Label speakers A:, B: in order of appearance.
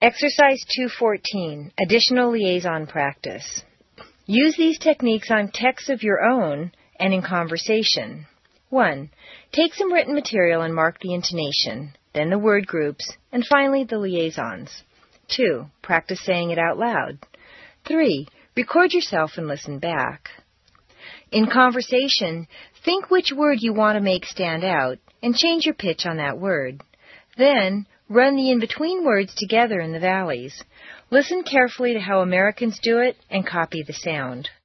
A: Exercise 214, Additional Liaison Practice. Use these techniques on texts of your own and in conversation. 1. Take some written material and mark the intonation, then the word groups, and finally the liaisons. 2. Practice saying it out loud. 3. Record yourself and listen back. In conversation, think which word you want to make stand out and change your pitch on that word. Then, run the in-between words together in the valleys. Listen carefully to how Americans do it and copy the sound.